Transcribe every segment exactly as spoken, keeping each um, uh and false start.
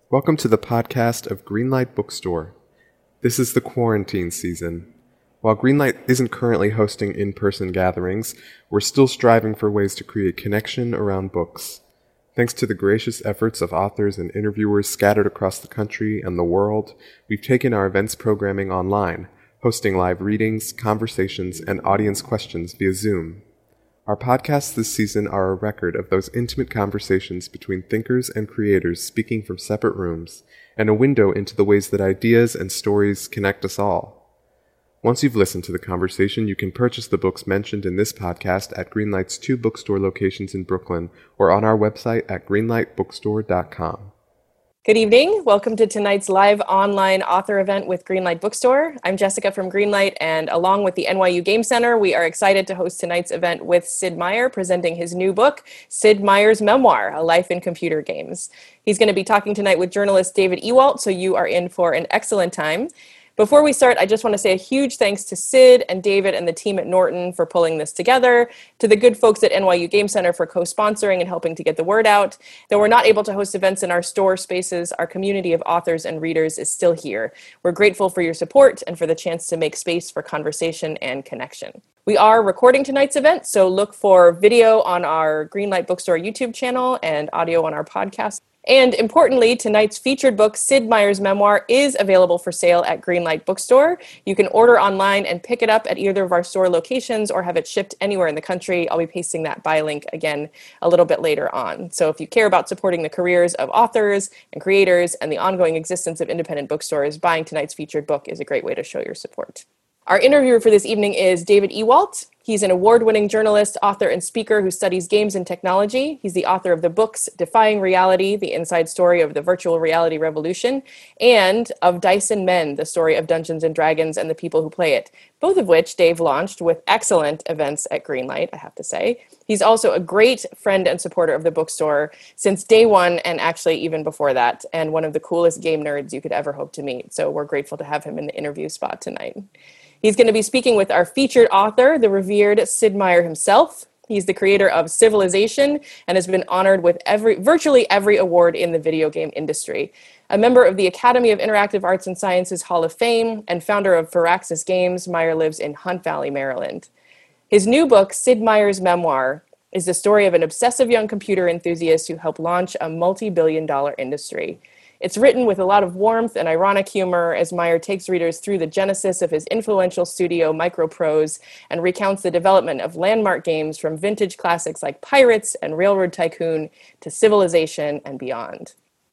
Welcome to the podcast of Greenlight Bookstore. This is the quarantine season. While Greenlight isn't currently hosting in-person gatherings, we're still striving for ways to create connection around books. Thanks to the gracious efforts of authors and interviewers scattered across the country and the world, we've taken our events programming online, hosting live readings, conversations, and audience questions via Zoom. Our podcasts this season are a record of those intimate conversations between thinkers and creators speaking from separate rooms, and a window into the ways that ideas and stories connect us all. Once you've listened to the conversation, you can purchase the books mentioned in this podcast at Greenlight's two bookstore locations in Brooklyn or on our website at greenlight bookstore dot com. Good evening. Welcome to tonight's live online author event with Greenlight Bookstore. I'm Jessica from Greenlight, and along with the N Y U Game Center, we are excited to host tonight's event with Sid Meier presenting his new book, Sid Meier's Memoir, A Life in Computer Games. He's going to be talking tonight with journalist David Ewalt, so you are in for an excellent time. Before we start, I just want to say a huge thanks to Sid and David and the team at Norton for pulling this together, to the good folks at N Y U Game Center for co-sponsoring and helping to get the word out. Though we're not able to host events in our store spaces, our community of authors and readers is still here. We're grateful for your support and for the chance to make space for conversation and connection. We are recording tonight's event, so look for video on our Greenlight Bookstore YouTube channel and audio on our podcast. And importantly, tonight's featured book, Sid Meier's Memoir, is available for sale at Greenlight Bookstore. You can order online and pick it up at either of our store locations or have it shipped anywhere in the country. I'll be pasting that buy link again a little bit later on. So if you care about supporting the careers of authors and creators and the ongoing existence of independent bookstores, buying tonight's featured book is a great way to show your support. Our interviewer for this evening is David Ewalt. He's an award-winning journalist, author, and speaker who studies games and technology. He's the author of the books Defying Reality, the inside story of the virtual reality revolution, and of Dice and Men, the story of Dungeons and Dragons and the people who play it, both of which Dave launched with excellent events at Greenlight, I have to say. He's also a great friend and supporter of the bookstore since day one, and actually even before that, and one of the coolest game nerds you could ever hope to meet. So we're grateful to have him in the interview spot tonight. He's going to be speaking with our featured author, the revered Sid Meier himself. He's the creator of Civilization and has been honored with every, virtually every award in the video game industry. A member of the Academy of Interactive Arts and Sciences Hall of Fame and founder of Firaxis Games, Meier lives in Hunt Valley, Maryland. His new book, Sid Meier's Memoir, is the story of an obsessive young computer enthusiast who helped launch a multi-billion dollar industry. It's written with a lot of warmth and ironic humor as Meier takes readers through the genesis of his influential studio Microprose and recounts the development of landmark games from vintage classics like Pirates and Railroad Tycoon to Civilization and beyond.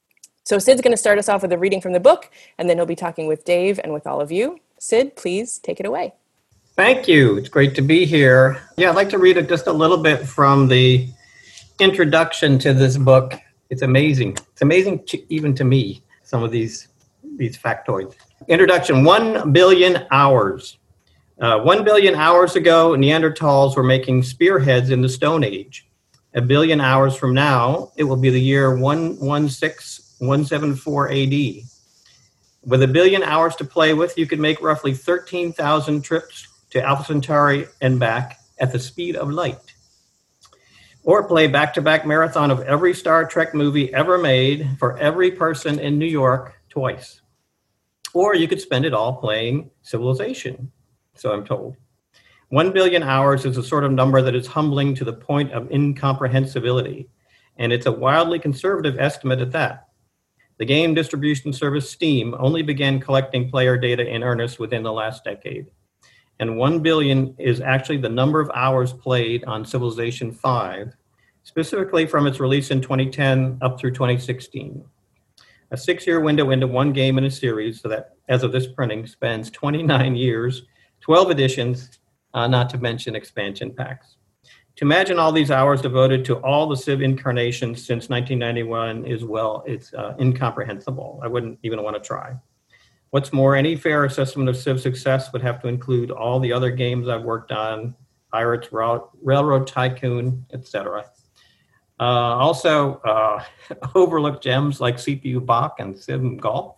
So Sid's going to start us off with a reading from the book, and then he'll be talking with Dave and with all of you. Sid, please take it away. Thank you. It's great to be here. Yeah, I'd like to read it just a little bit from the introduction to this book. It's amazing. It's amazing to, even to me, some of these, these factoids. Introduction, one billion hours. Uh, one billion hours ago, Neanderthals were making spearheads in the Stone Age. A billion hours from now, it will be the year one one six one seven four A D. With a billion hours to play with, you could make roughly thirteen thousand trips to Alpha Centauri and back at the speed of light. Or play back-to-back marathon of every Star Trek movie ever made for every person in New York twice. Or you could spend it all playing Civilization, so I'm told. One billion hours is a sort of number that is humbling to the point of incomprehensibility, and it's a wildly conservative estimate at that. The game distribution service Steam only began collecting player data in earnest within the last decade. And one billion is actually the number of hours played on Civilization five, specifically from its release in twenty ten up through twenty sixteen. A six-year window into one game in a series so that, as of this printing, spans twenty-nine years, twelve editions, uh, not to mention expansion packs. To imagine all these hours devoted to all the Civ incarnations since nineteen ninety-one is, well, it's uh, incomprehensible. I wouldn't even want to try. What's more, any fair assessment of Civ's success would have to include all the other games I've worked on, Pirates, Rail- Railroad Tycoon, et cetera. Uh, also, uh, overlooked gems like C P U Bach and Civ Golf.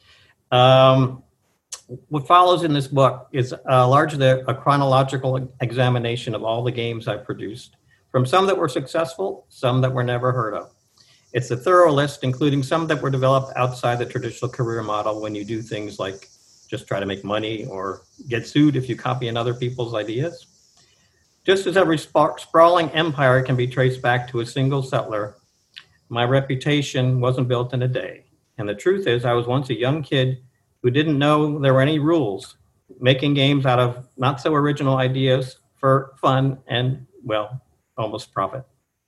Um, what follows in this book is uh, largely a chronological examination of all the games I've produced, from some that were successful, some that were never heard of. It's a thorough list, including some that were developed outside the traditional career model when you do things like just try to make money or get sued if you copy in other people's ideas. Just as every sprawling empire can be traced back to a single settler, my reputation wasn't built in a day. And the truth is, I was once a young kid who didn't know there were any rules, making games out of not so original ideas for fun and, well, almost profit.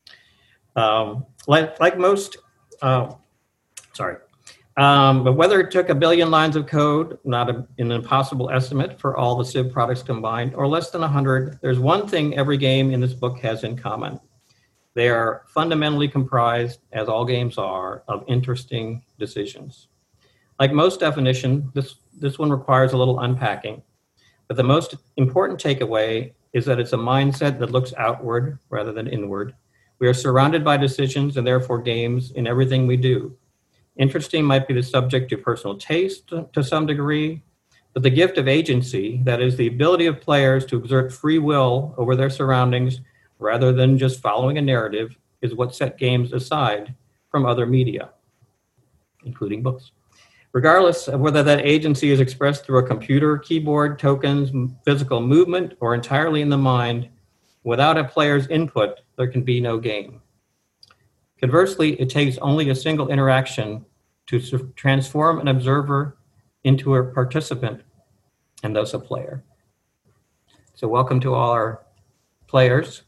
Um, like, like most, uh, sorry, um, but whether it took a billion lines of code, not a, an impossible estimate for all the Civ products combined, or less than one hundred, there's one thing every game in this book has in common. They are fundamentally comprised, as all games are, of interesting decisions. Like most definition, this, this one requires a little unpacking, but the most important takeaway is that it's a mindset that looks outward rather than inward. We are surrounded by decisions and therefore games in everything we do. Interesting might be the subject to personal taste to some degree, but the gift of agency, that is the ability of players to exert free will over their surroundings rather than just following a narrative, is what set games aside from other media, including books. Regardless of whether that agency is expressed through a computer, keyboard, tokens, physical movement, or entirely in the mind, without a player's input, there can be no game. Conversely, it takes only a single interaction to transform an observer into a participant and thus a player. So welcome to all our players.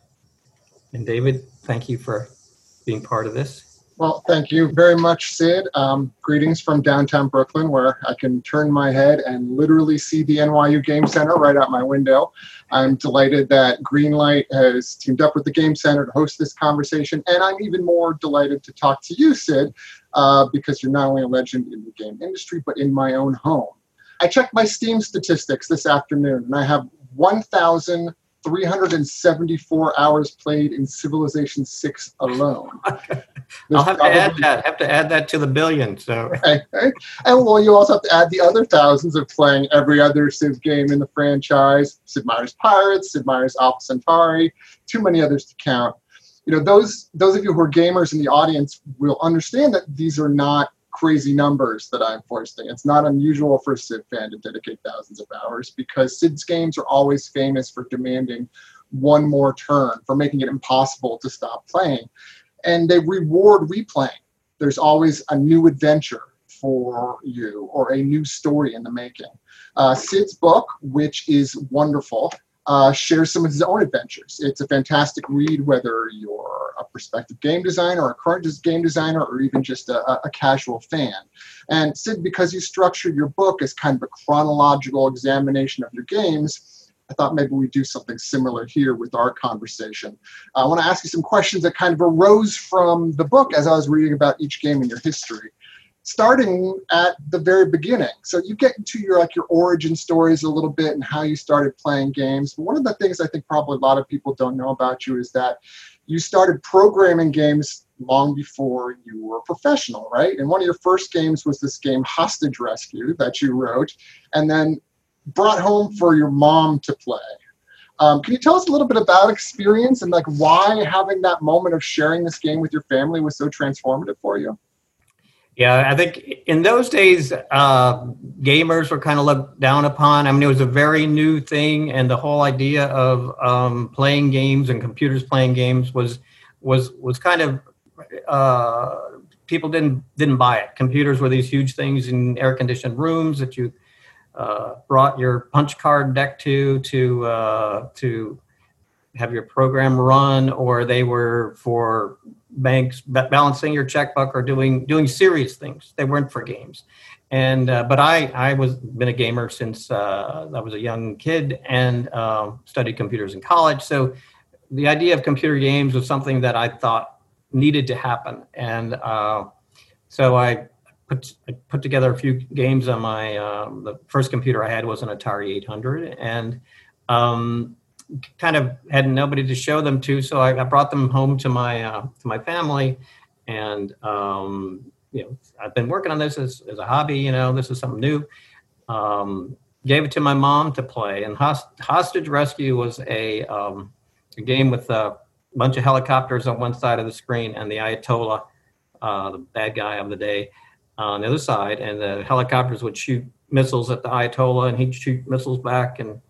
And David, thank you for being part of this. Well, thank you very much, Sid. Um, greetings from downtown Brooklyn, where I can turn my head and literally see the N Y U Game Center right out my window. I'm delighted that Greenlight has teamed up with the Game Center to host this conversation, and I'm even more delighted to talk to you, Sid, uh, because you're not only a legend in the game industry, but in my own home. I checked my Steam statistics this afternoon, and I have one thousand three hundred seventy-four hours played in Civilization six alone. I'll have probably, to add that. Have to add that to the billion. So, right, right. And well, you also have to add the other thousands of playing every other Civ game in the franchise: Sid Meier's Pirates, Sid Meier's Alpha Centauri, too many others to count. You know, those those of you who are gamers in the audience will understand that these are not crazy numbers that I'm foisting. It's not unusual for a Civ fan to dedicate thousands of hours, because Sid's games are always famous for demanding one more turn, for making it impossible to stop playing. And they reward replaying. There's always a new adventure for you or a new story in the making. Uh, Sid's book, which is wonderful, uh, shares some of his own adventures. It's a fantastic read, whether you're a prospective game designer or a current game designer or even just a, a casual fan. And Sid, because you structured your book as kind of a chronological examination of your games, I thought maybe we'd do something similar here with our conversation. I want to ask you some questions that kind of arose from the book as I was reading about each game in your history, starting at the very beginning. So you get into your like your origin stories a little bit and how you started playing games. But one of the things I think probably a lot of people don't know about you is that you started programming games long before you were a professional, right? And one of your first games was this game Hostage Rescue that you wrote and then brought home for your mom to play. Um, can you tell us a little bit about experience and like why having that moment of sharing this game with your family was so transformative for you? Yeah, I think in those days, uh, gamers were kind of looked down upon. I mean, it was a very new thing, and the whole idea of um, playing games and computers playing games was was was kind of uh, people didn't didn't buy it. Computers were these huge things in air-conditioned rooms that you uh, brought your punch card deck to to uh, to have your program run, or they were for banks balancing your checkbook or doing doing serious things. They weren't for games. And uh, but I I was been a gamer since uh, I was a young kid and um, studied computers in college. So the idea of computer games was something that I thought needed to happen. And uh, so I put I put together a few games on my um, the first computer I had was an Atari eight hundred, and um, kind of had nobody to show them to, so I, I brought them home to my uh, to my family, and um, you know, I've been working on this as, as a hobby. You know, this is something new. Um, gave it to my mom to play, and Host- Hostage Rescue was a, um, a game with a bunch of helicopters on one side of the screen and the Ayatollah uh, the bad guy of the day, uh, on the other side, and the helicopters would shoot missiles at the Ayatollah, and he'd shoot missiles back, and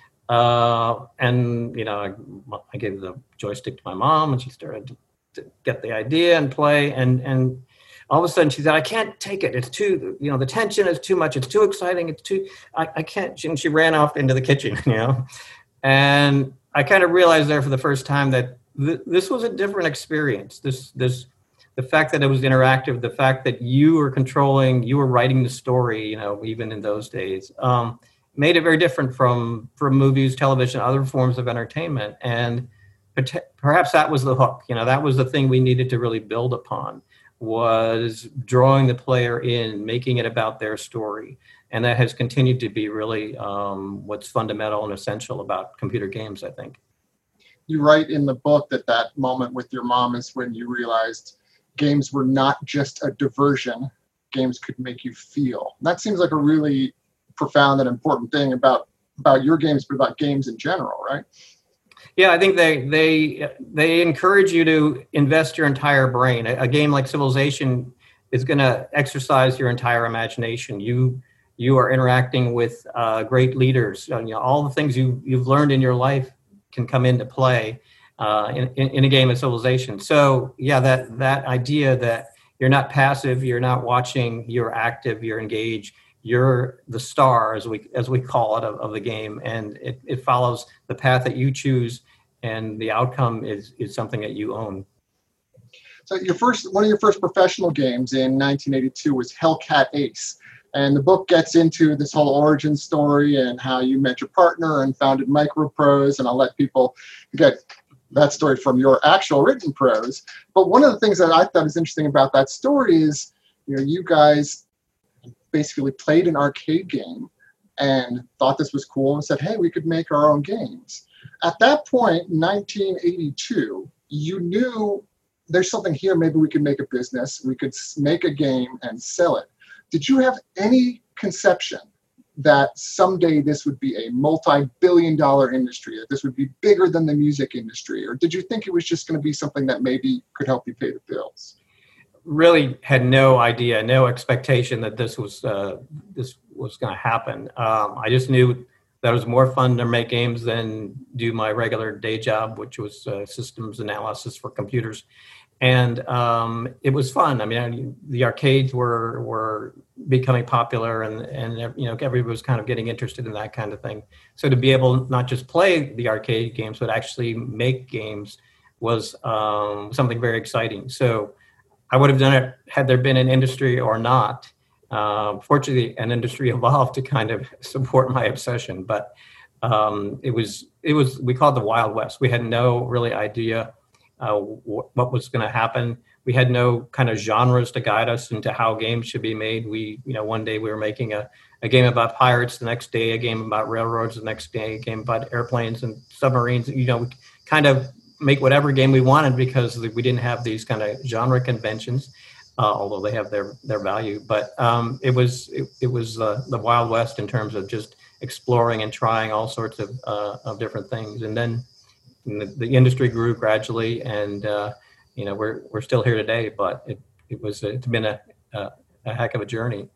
uh, and you know, I, I gave the joystick to my mom, and she started to, to get the idea and play, and and all of a sudden she said, "I can't take it. It's too, you know, the tension is too much. It's too exciting. It's too, I, I can't." And she ran off into the kitchen, you know, and I kind of realized there for the first time that th- this was a different experience. This this. The fact that it was interactive, the fact that you were controlling, you were writing the story, you know, even in those days, um, made it very different from from movies, television, other forms of entertainment. And perhaps that was the hook. You know, that was the thing we needed to really build upon, was drawing the player in, making it about their story. And that has continued to be really um, what's fundamental and essential about computer games, I think. You write in the book that that moment with your mom is when you realized games were not just a diversion. Games could make you feel. And that seems like a really profound and important thing about, about your games, but about games in general, right? Yeah, I think they they they encourage you to invest your entire brain. A, a game like Civilization is going to exercise your entire imagination. You you are interacting with uh, great leaders. You know, all the things you you've learned in your life can come into play Uh, in, in, in a game of Civilization. So yeah, that that idea that you're not passive, you're not watching, you're active, you're engaged, you're the star, as we as we call it, of, of the game, and it, it follows the path that you choose, and the outcome is is something that you own. So your first one of your first professional games in nineteen eighty-two was Hellcat Ace. And the book gets into this whole origin story and how you met your partner and founded Microprose, and I'll let people get that story from your actual written prose. But one of the things that I thought was interesting about that story is, you know, you guys basically played an arcade game and thought this was cool and said, hey, we could make our own games. At that point, nineteen eighty-two, you knew there's something here, maybe we could make a business, we could make a game and sell it. Did you have any conception that someday this would be a multi-billion dollar industry, that this would be bigger than the music industry? Or did you think it was just going to be something that maybe could help you pay the bills? Really had no idea, no expectation that this was uh, this was going to happen. Um, I just knew that it was more fun to make games than do my regular day job, which was uh, systems analysis for computers. And um, it was fun. I mean, I, the arcades were were becoming popular, and and you know, everybody was kind of getting interested in that kind of thing. So to be able not just play the arcade games, but actually make games was um, something very exciting. So I would have done it had there been an industry or not. Uh, fortunately, an industry evolved to kind of support my obsession. But um, it was it was we called it the Wild West. We had no really idea Uh, wh- what was going to happen. We had no kind of genres to guide us into how games should be made. We, you know, one day we were making a, a game about pirates, the next day a game about railroads, the next day a game about airplanes and submarines. You know, we kind of make whatever game we wanted because we didn't have these kind of genre conventions, uh, although they have their their value. But um, it was it, it was uh, the Wild West in terms of just exploring and trying all sorts of uh, of different things. And then The, the industry grew gradually, and uh, you know we're we're still here today. But it it was it's been a a, a heck of a journey.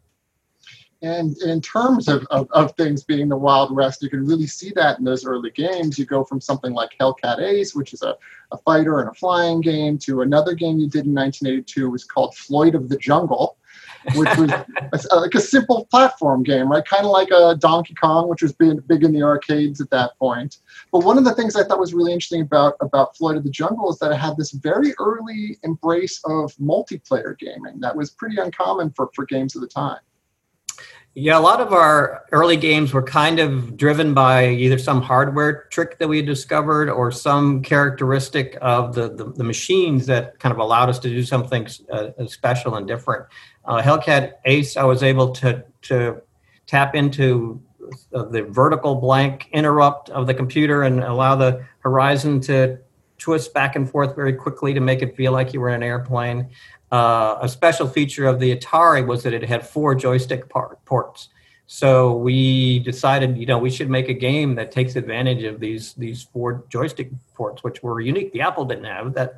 And in terms of, of of things being the Wild West, you can really see that in those early games. You go from something like Hellcat Ace, which is a, a fighter and a flying game, to another game you did in nineteen eighty-two was called Floyd of the Jungle, which was a, like a simple platform game, right? Kind of like a Donkey Kong, which was big, big in the arcades at that point. But one of the things I thought was really interesting about, about Floyd of the Jungle is that it had this very early embrace of multiplayer gaming that was pretty uncommon for, for games of the time. Yeah, a lot of our early games were kind of driven by either some hardware trick that we had discovered or some characteristic of the, the, the machines that kind of allowed us to do something uh, special and different. Uh, Hellcat Ace, I was able to to tap into the vertical blank interrupt of the computer and allow the horizon to twist back and forth very quickly to make it feel like you were in an airplane. Uh, a special feature of the Atari was that it had four joystick part, ports. So we decided, you know, we should make a game that takes advantage of these these four joystick ports, which were unique. The Apple didn't have that.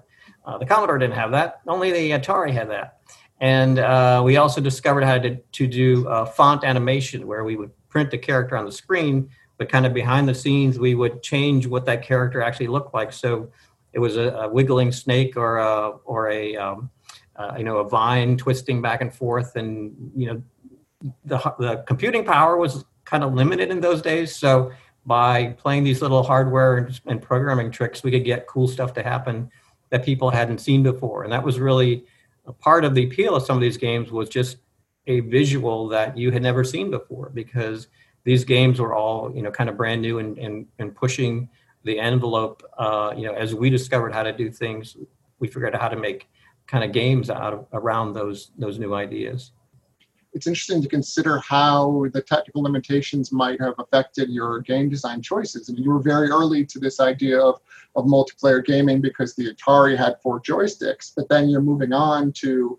Uh, the Commodore didn't have that. Only the Atari had that. And uh, we also discovered how to, to do uh, font animation, where we would print the character on the screen, but kind of behind the scenes, we would change what that character actually looked like. So it was a, a wiggling snake or a, or a um, uh, you know, a vine twisting back and forth. And, you know, the, the computing power was kind of limited in those days. So by playing these little hardware and, and programming tricks, we could get cool stuff to happen that people hadn't seen before. And that was really a part of the appeal of some of these games, was just a visual that you had never seen before, because these games were all, you know, kind of brand new and, and, and pushing the envelope. Uh, you know, as we discovered how to do things, we figured out how to make kind of games out of, around those, those new ideas. It's interesting to consider how the technical limitations might have affected your game design choices. I mean, you were very early to this idea of, of multiplayer gaming because the Atari had four joysticks, but then you're moving on to,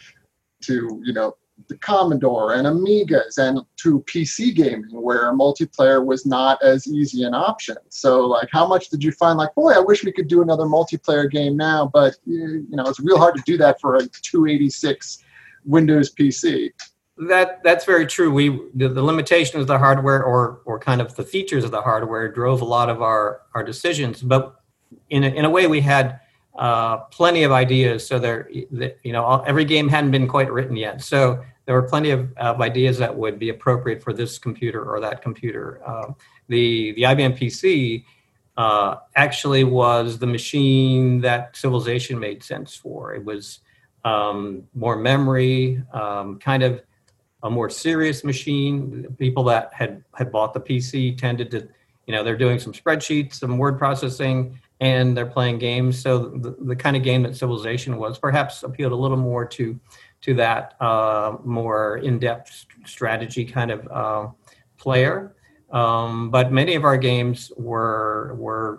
to you know, the Commodore and Amigas and to P C gaming, where multiplayer was not as easy an option. So like, how much did you find like, boy, I wish we could do another multiplayer game now, but you know, it's real hard to do that for a two eighty-six Windows P C. That that's very true. We the, the limitations of the hardware, or or kind of the features of the hardware, drove a lot of our our decisions. But in a, in a way, we had uh, plenty of ideas. So there, you know, all, every game hadn't been quite written yet. So there were plenty of, of ideas that would be appropriate for this computer or that computer. Uh, the the I B M P C uh, actually was the machine that Civilization made sense for. It was um, more memory, um, kind of a more serious machine. People that had, had bought the P C tended to, you know, they're doing some spreadsheets, some word processing, and they're playing games. So the, the kind of game that Civilization was perhaps appealed a little more to, to that uh, more in-depth strategy kind of uh, player. Um, but many of our games were, were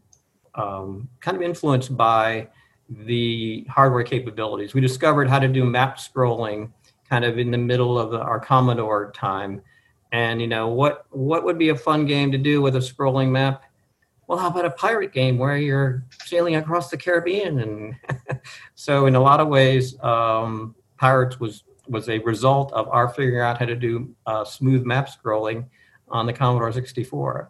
um, kind of influenced by the hardware capabilities. We discovered how to do map scrolling kind of in the middle of the, our Commodore time. And, you know, what what would be a fun game to do with a scrolling map? Well, how about a pirate game where you're sailing across the Caribbean? And so in a lot of ways, um, Pirates was, was a result of our figuring out how to do uh, smooth map scrolling on the Commodore sixty-four.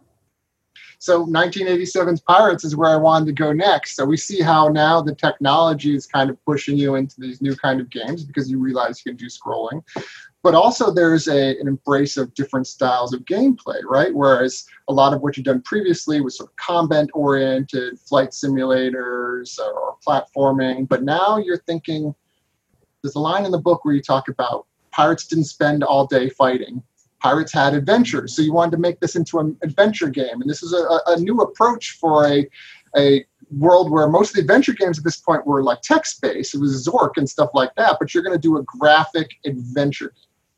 So nineteen eighty-seven's Pirates is where I wanted to go next. So we see how now the technology is kind of pushing you into these new kind of games because you realize you can do scrolling. But also there's a, an embrace of different styles of gameplay, right? Whereas a lot of what you've done previously was sort of combat-oriented, flight simulators or platforming. But now you're thinking, there's a line in the book where you talk about pirates didn't spend all day fighting. Pirates had adventures, so you wanted to make this into an adventure game. And this is a, a new approach for a, a world where most of the adventure games at this point were like text-based. It was Zork and stuff like that, but you're going to do a graphic adventure.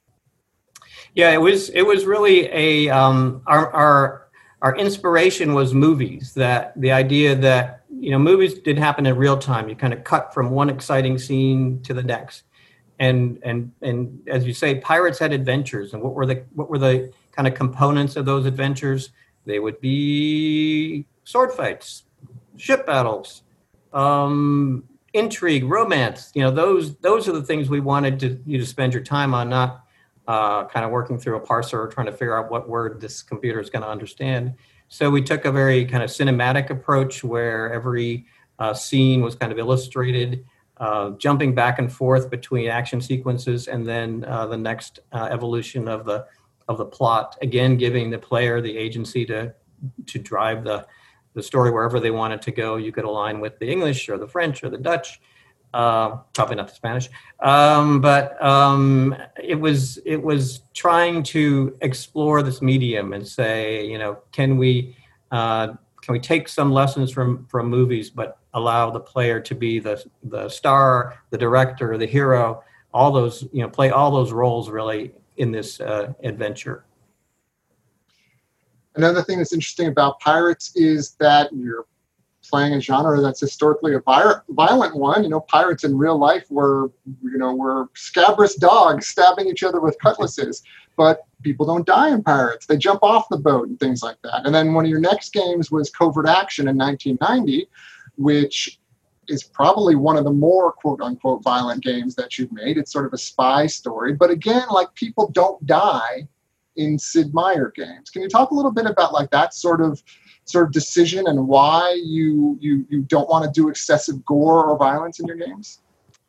Yeah, it was it was really a, um, our, our, our inspiration was movies. That the idea that, you know, movies did happen in real time. You kind of cut from one exciting scene to the next. And and and as you say, pirates had adventures, and what were the what were the kind of components of those adventures? They would be sword fights, ship battles, um, intrigue, romance. You know, those those are the things we wanted to, you to spend your time on, not uh, kind of working through a parser or trying to figure out what word this computer is going to understand. So we took a very kind of cinematic approach where every uh, scene was kind of illustrated. Uh, jumping back and forth between action sequences, and then uh, the next uh, evolution of the of the plot. Again, giving the player the agency to to drive the the story wherever they want it to go. You could align with the English or the French or the Dutch, uh, probably not the Spanish. Um, but um, it was it was trying to explore this medium and say, you know, can we uh, can we take some lessons from from movies, but allow the player to be the the star, the director, the hero, all those, you know, play all those roles really in this uh, adventure. Another thing that's interesting about Pirates is that you're playing a genre that's historically a violent one. You know, pirates in real life were, you know, were scabrous dogs stabbing each other with cutlasses. But people don't die in Pirates. They jump off the boat and things like that. And then one of your next games was Covert Action in nineteen ninety, which is probably one of the more quote unquote violent games that you've made. It's sort of a spy story, but again, like, people don't die in Sid Meier games. Can you talk a little bit about like that sort of sort of decision and why you you you don't want to do excessive gore or violence in your games?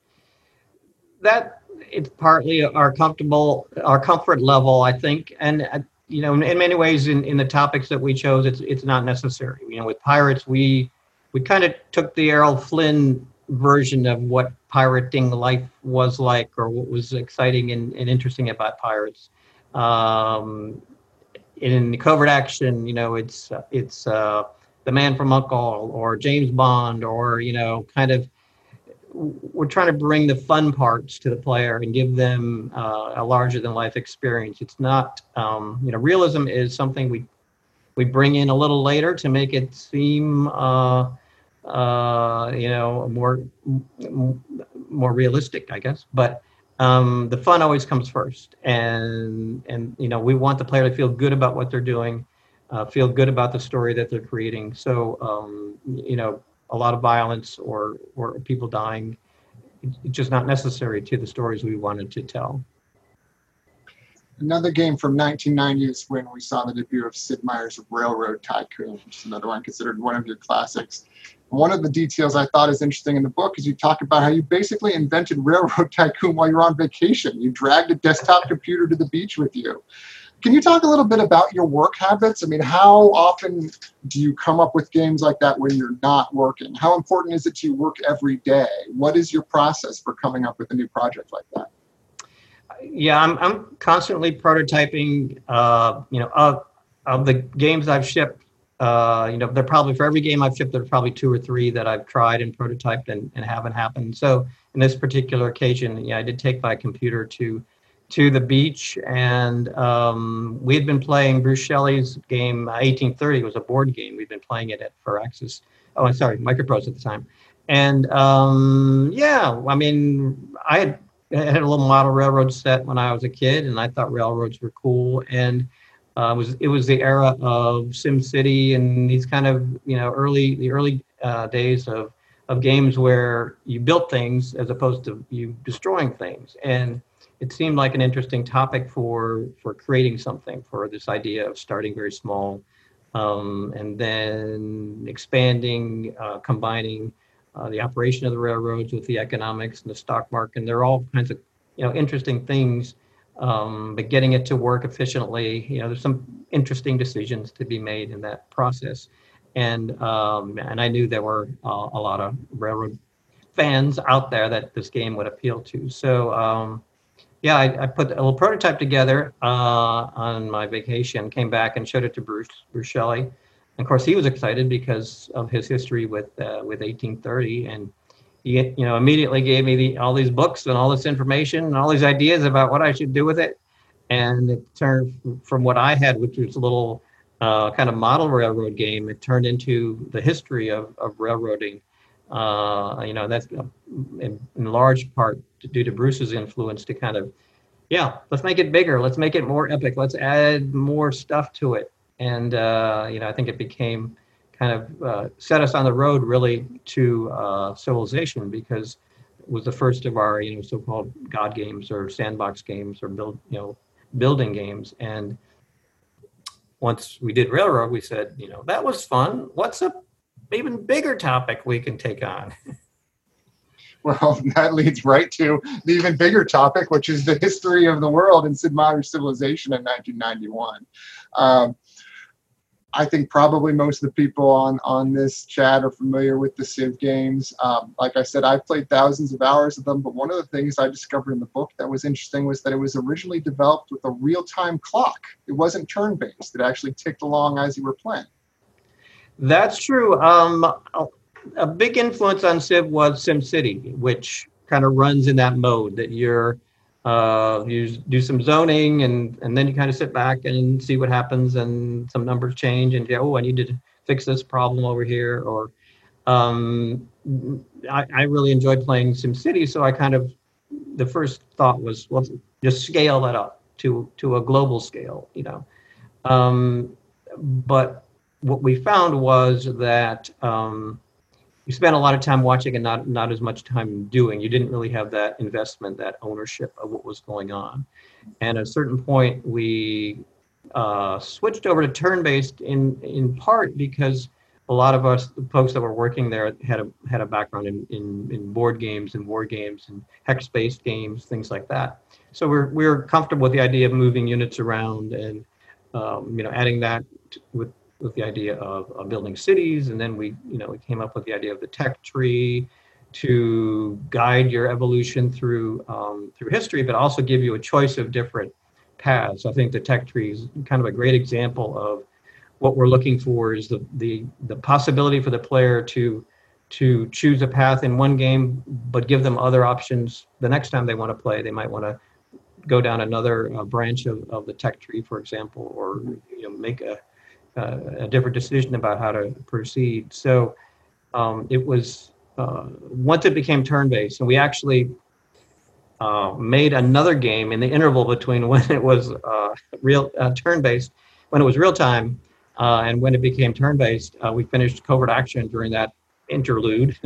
That it's partly our comfortable our comfort level, I think, and uh, you know, in many ways, in, in the topics that we chose, it's it's not necessary. You know, with pirates, we we kind of took the Errol Flynn version of what pirating life was like, or what was exciting and, and interesting about pirates. Um, in covert action, you know, it's it's uh, The Man from U N C L E or James Bond, or, you know, kind of, we're trying to bring the fun parts to the player and give them uh, a larger than life experience. It's not, um, you know, realism is something we we bring in a little later to make it seem, uh, uh, you know, more more realistic, I guess. But um, the fun always comes first, and and you know, we want the player to feel good about what they're doing, uh, feel good about the story that they're creating. So um, you know, a lot of violence or or people dying, it's just not necessary to the stories we wanted to tell. Another game from nineteen ninety is when we saw the debut of Sid Meier's Railroad Tycoon, which is another one considered one of your classics. And one of the details I thought is interesting in the book is you talk about how you basically invented Railroad Tycoon while you're on vacation. You dragged a desktop computer to the beach with you. Can you talk a little bit about your work habits? I mean, how often do you come up with games like that when you're not working? How important is it to work every day? What is your process for coming up with a new project like that? Yeah, I'm I'm constantly prototyping. Uh, you know, of of the games I've shipped. Uh, you know, they're probably, for every game I've shipped, there's probably two or three that I've tried and prototyped and, and haven't happened. So in this particular occasion, yeah, I did take my computer to to the beach, and um, we had been playing Bruce Shelley's game uh, eighteen thirty. It was a board game. We'd been playing it at Firaxis. Oh, I'm sorry, Microprose at the time. And um, yeah, I mean, I had. I had a little model railroad set when I was a kid, and I thought railroads were cool. And uh, it was it was the era of SimCity and these kind of, you know, early the early uh, days of of games where you built things as opposed to you destroying things. And it seemed like an interesting topic for for creating something, for this idea of starting very small um, and then expanding, uh, combining. Uh, the operation of the railroads with the economics and the stock market, and they're all kinds of, you know, interesting things. Um, but getting it to work efficiently, you know, there's some interesting decisions to be made in that process. And um, and I knew there were uh, a lot of railroad fans out there that this game would appeal to. So um, yeah, I, I put a little prototype together uh, on my vacation, came back and showed it to Bruce Bruce Shelley. Of course, he was excited because of his history with uh, with eighteen thirty, and he, you know, immediately gave me the, all these books and all this information and all these ideas about what I should do with it. And it turned from what I had, which was a little uh, kind of model railroad game, it turned into the history of, of railroading. Uh, you know, that's in, in large part due to Bruce's influence to kind of, yeah, let's make it bigger, let's make it more epic, let's add more stuff to it. And, uh, you know, I think it became kind of uh, set us on the road really to uh, Civilization, because it was the first of our, you know, so-called God games or sandbox games or build, you know, building games. And once we did Railroad, we said, you know, that was fun. What's a even bigger topic we can take on? Well, that leads right to the even bigger topic, which is the history of the world in Sid Meier's Civilization in nineteen ninety-one. Um, I think probably most of the people on, on this chat are familiar with the Civ games. Um, like I said, I've played thousands of hours of them, but one of the things I discovered in the book that was interesting was that it was originally developed with a real-time clock. It wasn't turn-based. It actually ticked along as you were playing. That's true. Um, a, a big influence on Civ was SimCity, which kind of runs in that mode that you're Uh, you do some zoning, and, and then you kind of sit back and see what happens, and some numbers change, and yeah, oh, I need to fix this problem over here. Or um, I, I really enjoyed playing SimCity, so I kind of, the first thought was, well, just scale that up to to a global scale, you know. Um, but what we found was that um, you spent a lot of time watching and not not as much time doing. You didn't really have that investment, that ownership of what was going on. And at a certain point, we uh, switched over to turn-based in in part because a lot of us the folks that were working there had a had a background in, in, in board games and war games and hex-based games, things like that. So we're we're comfortable with the idea of moving units around and um, you know adding that to, with with the idea of, of building cities, and then we you know we came up with the idea of the tech tree to guide your evolution through um, through history, but also give you a choice of different paths. I think the tech tree is kind of a great example of what we're looking for is the the the possibility for the player to to choose a path in one game, but give them other options the next time they want to play. They might want to go down another uh, branch of, of the tech tree, for example, or you know make a uh, a different decision about how to proceed. So um, it was uh, once it became turn-based, and we actually uh, made another game in the interval between when it was uh, real uh, turn-based, when it was real time. Uh, and when it became turn-based, uh, we finished Covert Action during that interlude.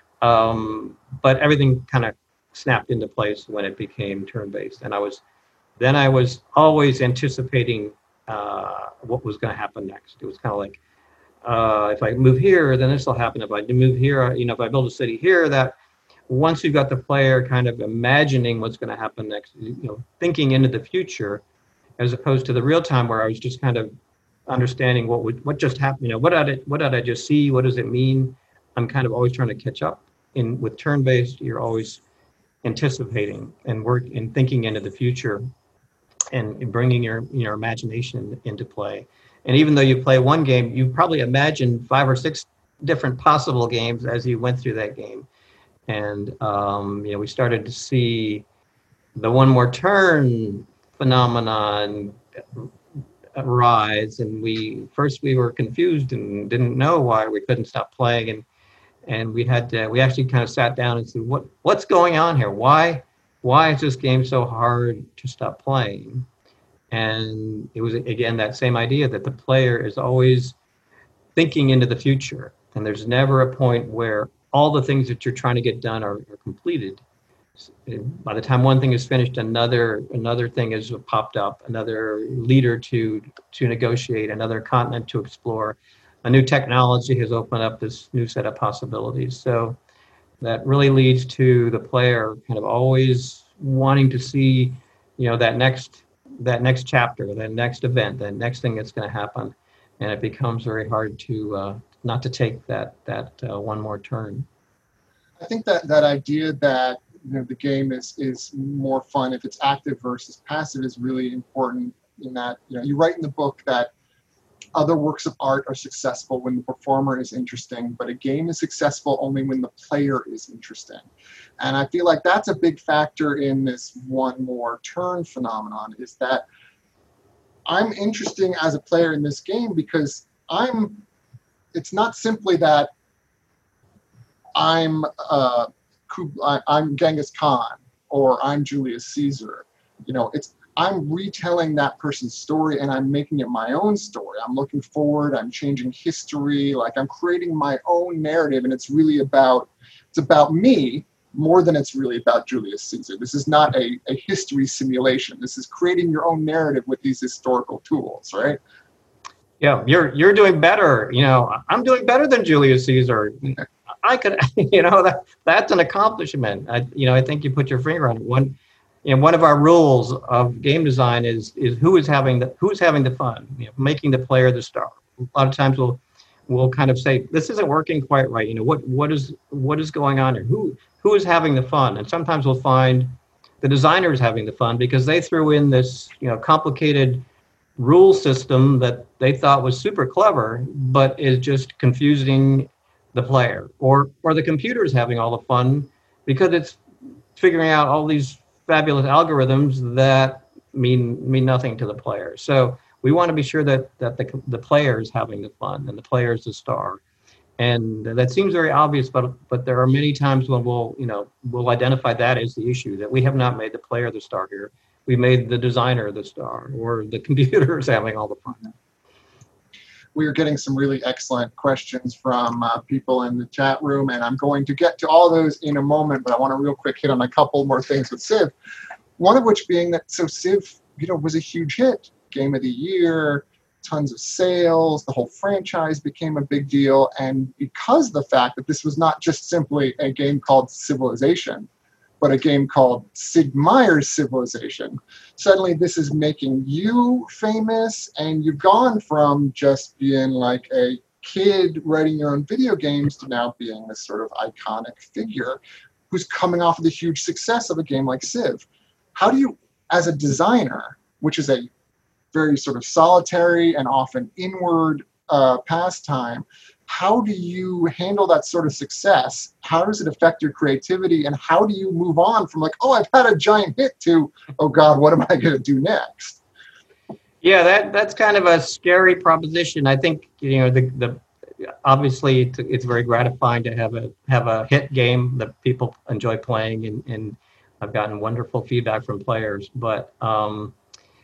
um, but everything kind of snapped into place when it became turn-based. And I was, then I was always anticipating uh, what was going to happen next. It was kind of like, uh, if I move here, then this will happen. If I move here, you know, if I build a city here, that once you've got the player kind of imagining what's going to happen next, you know, thinking into the future, as opposed to the real time where I was just kind of understanding what would what just happened, you know, what did I, what did I just see? What does it mean? I'm kind of always trying to catch up. In with turn-based, you're always anticipating and work and thinking into the future, and bringing your your imagination into play. And even though you play one game, you probably imagine five or six different possible games as you went through that game. And um, you know, we started to see the one more turn phenomenon rise, and we first we were confused and didn't know why we couldn't stop playing, and and we had to, we actually kind of sat down and said, what what's going on here? Why why is this game so hard to stop playing? And it was again that same idea that the player is always thinking into the future, and there's never a point where all the things that you're trying to get done are, are completed. By the time one thing is finished, another another thing has popped up, another leader to to negotiate, another continent to explore, a new technology has opened up this new set of possibilities. So that really leads to the player kind of always wanting to see, you know, that next that next chapter, that next event, that next thing that's going to happen, and it becomes very hard to uh, not to take that that uh, one more turn. I think that that idea that you know, the game is is more fun if it's active versus passive is really important. In that, you know, you write in the book that other works of art are successful when the performer is interesting, but a game is successful only when the player is interesting. And I feel like that's a big factor in this one more turn phenomenon, is that I'm interesting as a player in this game because I'm, it's not simply that I'm uh, I'm Genghis Khan or I'm Julius Caesar. You know, it's I'm retelling that person's story and I'm making it my own story. I'm looking forward, I'm changing history, like I'm creating my own narrative, and it's really about it's about me more than it's really about Julius Caesar. This is not a, a history simulation. This is creating your own narrative with these historical tools, right? Yeah, you're you're doing better. You know, I'm doing better than Julius Caesar. I could, you know, that that's an accomplishment. I, you know, I think you put your finger on it. One, you know, one of our rules of game design is is who is having the who's having the fun. You know, making the player the star. A lot of times we'll we'll kind of say this isn't working quite right. You know, what what is what is going on here? Who who is having the fun? And sometimes we'll find the designer is having the fun because they threw in this, you know, complicated rule system that they thought was super clever, but is just confusing the player, or or the computer is having all the fun because it's figuring out all these fabulous algorithms that mean mean nothing to the player. So we want to be sure that that the the player is having the fun and the player is the star. And that seems very obvious, but but there are many times when we'll you know we'll identify that as the issue, that we have not made the player the star here. We made the designer the star, or the computer is having all the fun. we are getting some really excellent questions from uh, people in the chat room, and I'm going to get to all those in a moment, but I want to real quick hit on a couple more things with Civ. One of which being that, so Civ, you know, was a huge hit. Game of the year, tons of sales, the whole franchise became a big deal, and because of the fact that this was not just simply a game called Civilization, but a game called Sid Meier's Civilization, suddenly this is making you famous, and you've gone from just being like a kid writing your own video games to now being this sort of iconic figure who's coming off of the huge success of a game like Civ. How do you, as a designer, which is a very sort of solitary and often inward uh, pastime, how do you handle that sort of success? How does it affect your creativity? And how do you move on from like, oh, I've had a giant hit to, oh God, what am I going to do next? Yeah, that that's kind of a scary proposition. I think, you know, the the obviously it's, it's very gratifying to have a have a hit game that people enjoy playing, and, and I've gotten wonderful feedback from players. But um,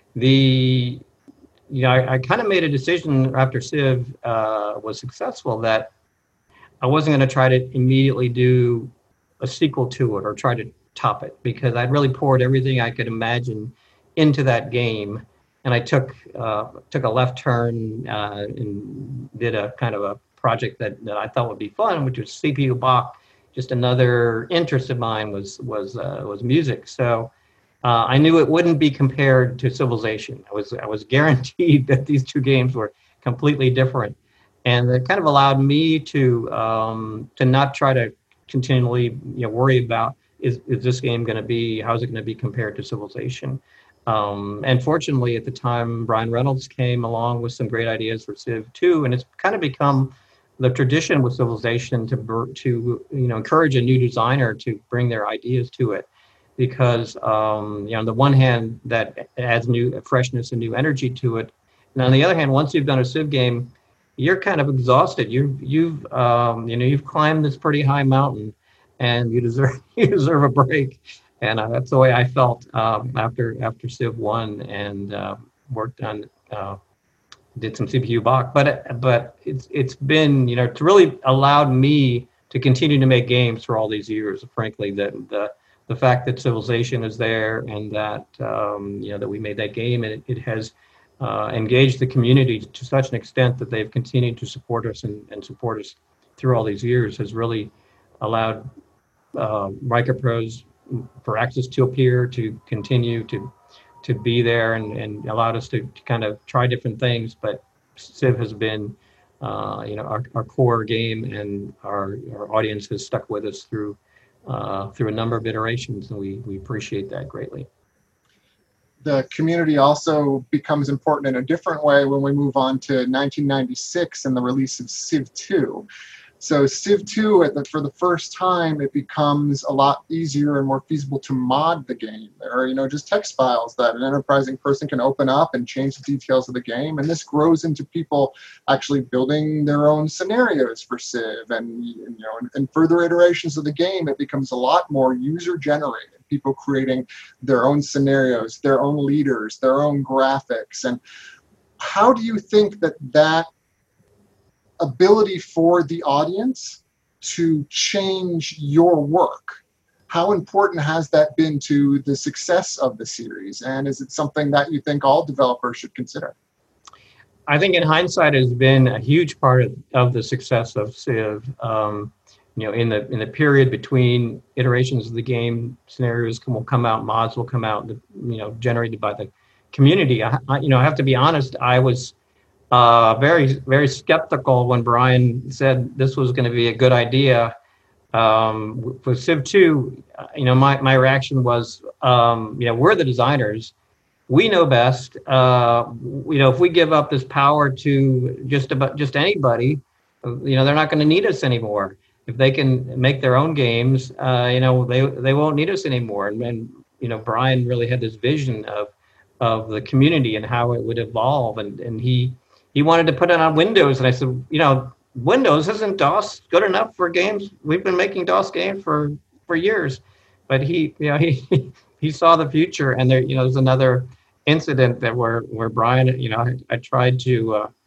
the you know, I, I kind of made a decision after Civ uh, was successful that I wasn't going to try to immediately do a sequel to it or try to top it, because I'd really poured everything I could imagine into that game. And I took uh, took a left turn uh, and did a kind of a project that, that I thought would be fun, which was C P U Bach. Just another interest of mine was was uh, was music. So uh, I knew it wouldn't be compared to Civilization. I was I was guaranteed that these two games were completely different, and it kind of allowed me to um, to not try to continually you know worry about is is this game going to be, how is it going to be compared to Civilization. Um, and fortunately, at the time, Brian Reynolds came along with some great ideas for Civ two, and it's kind of become the tradition with Civilization to to you know encourage a new designer to bring their ideas to it, because um, you know on the one hand that adds new freshness and new energy to it, and on the other hand, once you've done a Civ game, you're kind of exhausted. You've you've um, you know you've climbed this pretty high mountain, and you deserve you deserve a break. And uh, that's the way I felt um, after after Civ one, and uh, worked on uh, did some C P U Bach. But but it's it's been you know it's really allowed me to continue to make games for all these years. Frankly, that the the fact that Civilization is there, and that um, you know that we made that game, and it, it has uh, engaged the community to such an extent that they've continued to support us and, and support us through all these years, has really allowed uh, Microprose for Access to appear, to continue to to be there, and, and allowed us to, to kind of try different things. But Civ has been uh, you know our, our core game, and our, our audience has stuck with us through uh, through a number of iterations, and we we appreciate that greatly. The community also becomes important in a different way when we move on to nineteen ninety-six and the release of Civ two. So Civ two, at the, for the first time, it becomes a lot easier and more feasible to mod the game. There are, you know, just text files that an enterprising person can open up and change the details of the game. And this grows into people actually building their own scenarios for Civ. And, you know, in, in further iterations of the game, it becomes a lot more user-generated. People creating their own scenarios, their own leaders, their own graphics. And how do you think that that ability for the audience to change your work, how important has that been to the success of the series? And is it something that you think all developers should consider? I think in hindsight, it has been a huge part of, of the success of Civ. Um, you know, in the in the period between iterations of the game, scenarios will come out, mods will come out, you know, generated by the community. I, I, you know, I have to be honest, I was Uh, very, very skeptical when Brian said this was going to be a good idea. Um, for Civ two, you know, my, my reaction was, um, you know, we're the designers. We know best. Uh, you know, if we give up this power to just about just anybody, you know, they're not going to need us anymore. If they can make their own games, uh, you know, they they won't need us anymore. And, and you know, Brian really had this vision of of the community and how it would evolve, and and he. He wanted to put it on Windows, and I said, you know, Windows isn't DOS good enough for games. We've been making DOS games for, for years, but he, you know, he he saw the future. And there, you know, there's another incident that where where Brian, you know, I, I tried to uh,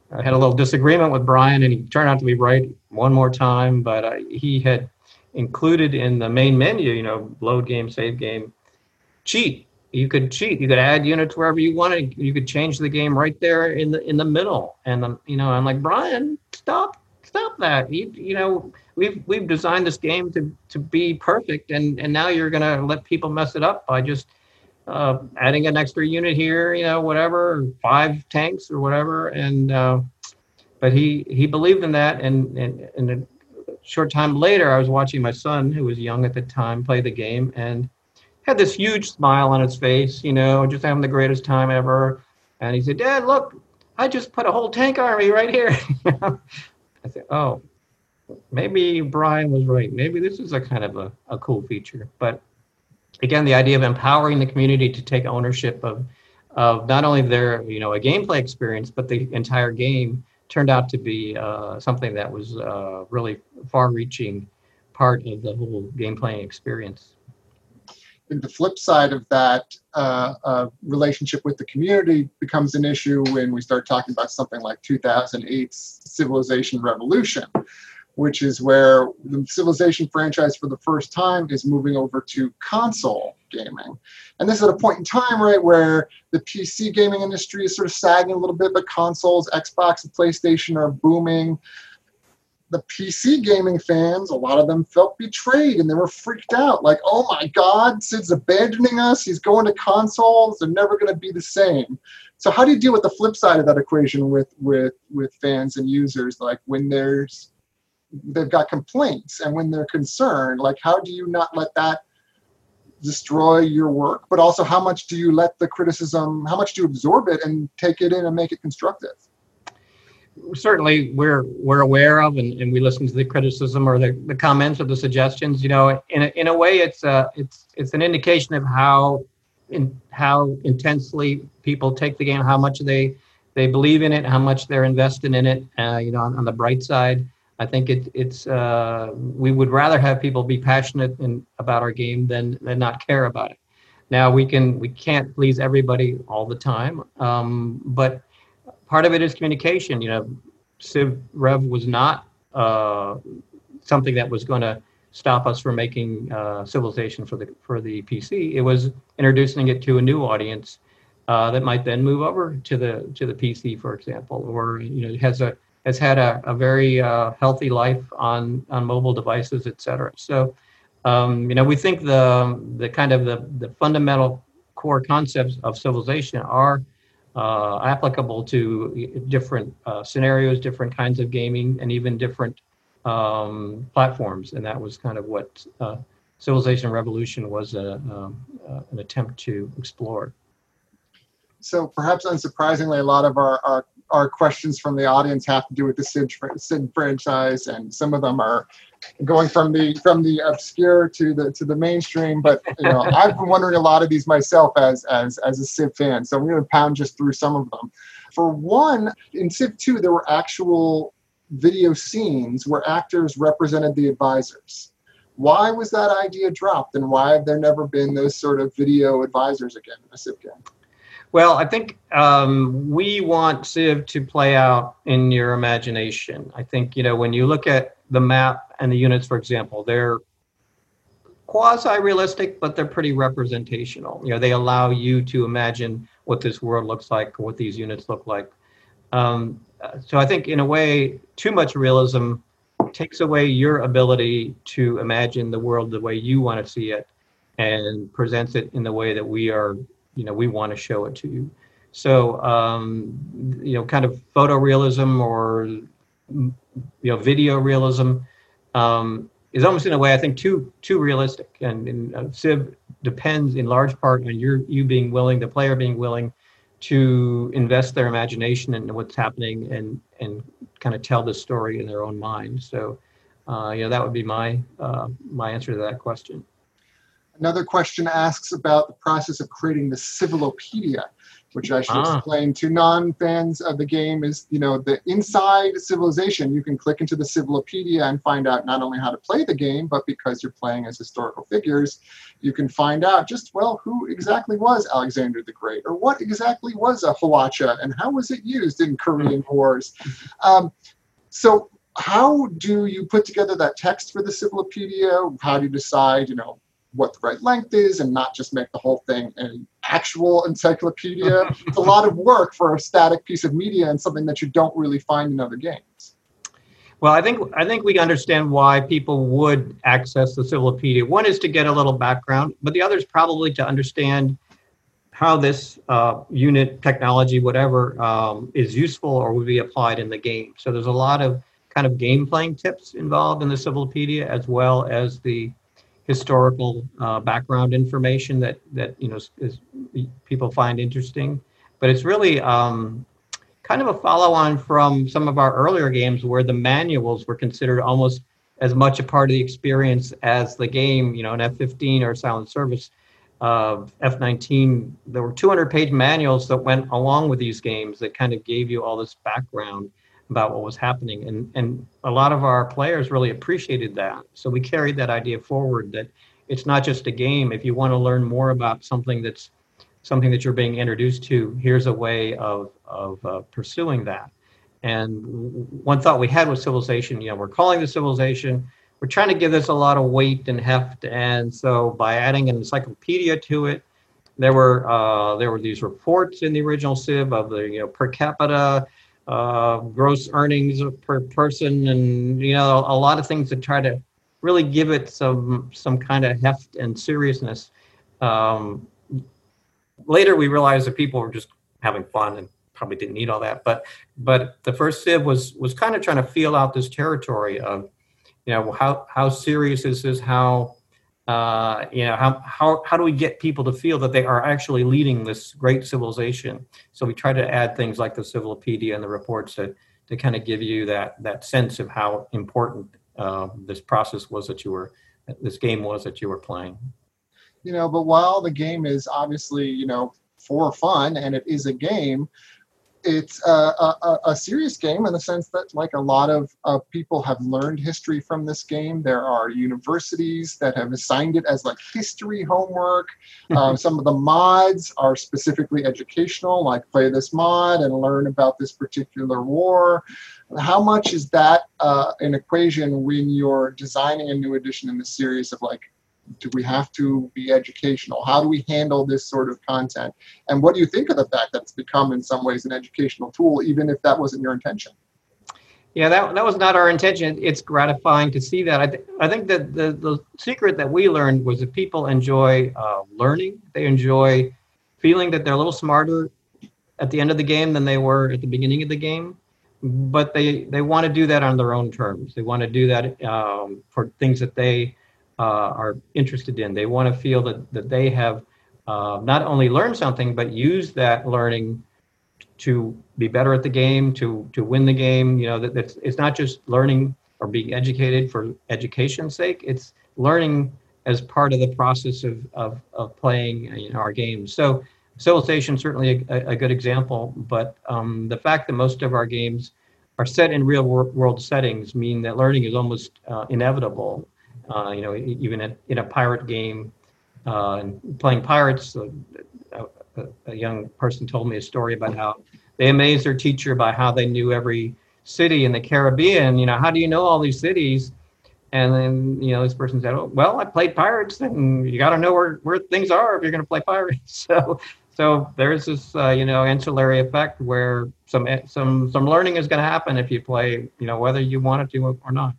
I had a little disagreement with Brian, and he turned out to be right one more time. But uh, he had included in the main menu, you know, load game, save game, cheat. You could cheat. You could add units wherever you wanted. You could change the game right there in the in the middle. And um, you know, I'm like, Brian, stop, stop that. You you know, we've we've designed this game to to be perfect, and and now you're gonna let people mess it up by just uh, adding an extra unit here, you know, whatever, or five tanks or whatever. And uh, but he he believed in that, and and and a short time later, I was watching my son, who was young at the time, play the game, and had this huge smile on his face, you know, just having the greatest time ever. And he said, Dad, look, I just put a whole tank army right here. I said, oh, maybe Brian was right. Maybe this is a kind of a, a cool feature. But again, the idea of empowering the community to take ownership of, of not only their, you know, a gameplay experience, but the entire game turned out to be uh, something that was uh, really far-reaching part of the whole game playing experience. And the flip side of that uh, uh, relationship with the community becomes an issue when we start talking about something like two thousand eight's Civilization Revolution, which is where the Civilization franchise for the first time is moving over to console gaming. And this is at a point in time, right, where the P C gaming industry is sort of sagging a little bit, but consoles, Xbox and PlayStation are booming. The P C gaming fans, a lot of them felt betrayed and they were freaked out. Like, oh my God, Sid's abandoning us. He's going to consoles. They're never going to be the same. So how do you deal with the flip side of that equation with, with, with fans and users? Like when there's, they've got complaints and when they're concerned, like how do you not let that destroy your work? But also how much do you let the criticism, how much do you absorb it and take it in and make it constructive? Certainly we're we're aware of and, and we listen to the criticism or the, the comments or the suggestions. You know, in a, in a way it's uh it's it's an indication of how in how intensely people take the game, how much they they believe in it, how much they're invested in it. Uh, you know, on, on the bright side, I think it, it's uh we would rather have people be passionate in, about our game than than not care about it. Now we can we can't please everybody all the time, um, but part of it is communication. You know, Civ Rev was not uh, something that was going to stop us from making uh, Civilization for the for the P C. It was introducing it to a new audience uh, that might then move over to the to the P C, for example, or you know, has a has had a, a very uh, healthy life on on mobile devices, et cetera. So, um, you know, we think the the kind of the the fundamental core concepts of Civilization are Uh, applicable to different uh, scenarios, different kinds of gaming, and even different um, platforms. And that was kind of what uh, Civilization Revolution was a, um, uh, an attempt to explore. So perhaps unsurprisingly, a lot of our, our, our questions from the audience have to do with the Sid, Sid franchise, and some of them are going from the from the obscure to the to the mainstream. But you know, I've been wondering a lot of these myself as as as a Civ fan. So I'm going to pound just through some of them. For one, in Civ two, there were actual video scenes where actors represented the advisors. Why was that idea dropped, and why have there never been those sort of video advisors again in a Civ game? Well, I think um, we want Civ to play out in your imagination. I think, you know, when you look at the map and the units, for example, they're quasi-realistic, but they're pretty representational. You know, they allow you to imagine what this world looks like, or what these units look like. Um, so I think, in a way, too much realism takes away your ability to imagine the world the way you want to see it, and presents it in the way that we are. You know, we want to show it to you. So, um, you know, kind of photorealism or, you know, video realism um, is almost in a way, I think, too too realistic. And, and uh, Civ depends in large part on your you being willing, the player being willing to invest their imagination in what's happening and and kind of tell the story in their own mind. So, uh, you know, that would be my uh, my answer to that question. Another question asks about the process of creating the Civilopedia, which I should Ah. explain to non-fans of the game is, you know, the inside Civilization. You can click into the Civilopedia and find out not only how to play the game, but because you're playing as historical figures, you can find out just, well, who exactly was Alexander the Great, or what exactly was a Hwacha, and how was it used in Korean Wars. Um, so how do you put together that text for the Civilopedia? How do you decide, you know, what the right length is and not just make the whole thing an actual encyclopedia? It's a lot of work for a static piece of media and something that you don't really find in other games. Well, I think I think we understand why people would access the Civilopedia. One is to get a little background, but the other is probably to understand how this uh, unit, technology, whatever, um, is useful or would be applied in the game. So there's a lot of kind of game playing tips involved in the Civilopedia, as well as the historical uh, background information that that you know is, people find interesting. But it's really um, kind of a follow-on from some of our earlier games where the manuals were considered almost as much a part of the experience as the game. You know, in F fifteen or Silent Service, uh, F nineteen, there were two hundred page manuals that went along with these games that kind of gave you all this background about what was happening. And, and a lot of our players really appreciated that. So we carried that idea forward, that it's not just a game. If you want to learn more about something that's something that you're being introduced to, here's a way of, of uh, pursuing that. And one thought we had with Civilization, you know, we're calling the Civilization, we're trying to give this a lot of weight and heft. And so by adding an encyclopedia to it, there were uh, there were these reports in the original Civ of the, you know, per capita, Uh, gross earnings per person, and you know, a lot of things to try to really give it some some kind of heft and seriousness. Um, later, we realized that people were just having fun and probably didn't need all that. But but the first Civ was was kind of trying to feel out this territory of, you know, how how serious is this? How uh, you know, how how how do we get people to feel that they are actually leading this great civilization? So we try to add things like the Civilopedia and the reports to to kind of give you that that sense of how important uh, this process was that you were, this game was that you were playing. You know, but while the game is obviously, you know, for fun and it is a game, it's a, a, a serious game in the sense that, like, a lot of uh, people have learned history from this game. There are universities that have assigned it as like history homework. Um, some of the mods are specifically educational, like play this mod and learn about this particular war. How much is that uh, an equation when you're designing a new edition in the series of, like, do we have to be educational? How do we handle this sort of content? And what do you think of the fact that it's become in some ways an educational tool, even if that wasn't your intention? Yeah, that that was not our intention. It's gratifying to see that. I, th- I think that the, the secret that we learned was that people enjoy uh, learning. They enjoy feeling that they're a little smarter at the end of the game than they were at the beginning of the game. But they, they want to do that on their own terms. They want to do that um, for things that they Uh, are interested in. They want to feel that, that they have uh, not only learned something, but used that learning to be better at the game, to to win the game. You know, that it's, it's not just learning or being educated for education's sake. It's learning as part of the process of of, of playing, you know, our games. So Civilization is certainly a, a good example, but um, the fact that most of our games are set in real world settings mean that learning is almost uh, inevitable. Uh, you know, even in, in a pirate game, uh, and playing pirates, uh, a, a young person told me a story about how they amazed their teacher by how they knew every city in the Caribbean. You know, how do you know all these cities? And then, you know, this person said, oh, well, I played pirates, and you got to know where, where things are if you're going to play pirates. So, so there's this, uh, you know, ancillary effect where some some some learning is going to happen if you play, you know, whether you want it to or not.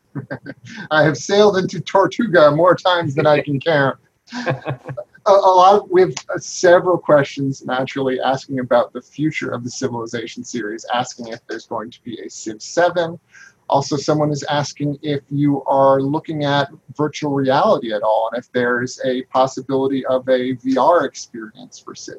I have sailed into Tortuga more times than I can count. a, a lot of, we have uh, several questions naturally asking about the future of the Civilization series, asking if there's going to be a Civ seven. Also, someone is asking if you are looking at virtual reality at all, and if there's a possibility of a V R experience for Civ.